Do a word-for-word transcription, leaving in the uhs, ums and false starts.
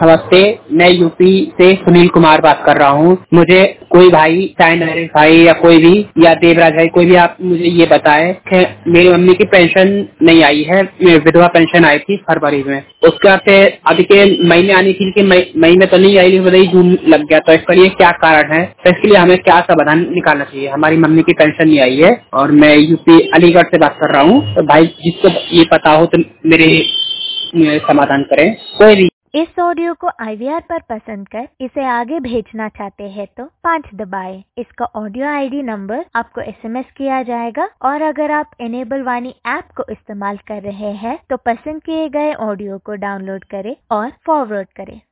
नमस्ते, मैं यूपी से सुनील कुमार बात कर रहा हूँ। मुझे कोई भाई, चाहे नरेश भाई या कोई भी या देवराज भाई, कोई भी आप मुझे ये बताए कि मेरी मम्मी की पेंशन नहीं आई है। विधवा पेंशन आई थी फरवरी में, उसके बाद से अभी के महीने आने की कि मई मई में तो नहीं आई, बताइए जून लग गया। तो इसके लिए क्या कारण है? तो इसके लिए हमें क्या समाधान निकालना चाहिए? हमारी मम्मी की पेंशन नहीं आई है और मैं यूपी अलीगढ़ से बात कर रहा हूँ। तो भाई जिसको ये पता हो तो मेरे मेरे समाधान करें, कोई भी। इस ऑडियो को आई वी आर पर पसंद कर इसे आगे भेजना चाहते हैं तो पाँच दबाएं। इसका ऑडियो आई डी नंबर आपको एस एम एस किया जाएगा और अगर आप इनेबल वाणी ऐप को इस्तेमाल कर रहे हैं तो पसंद किए गए ऑडियो को डाउनलोड करें और फॉरवर्ड करें।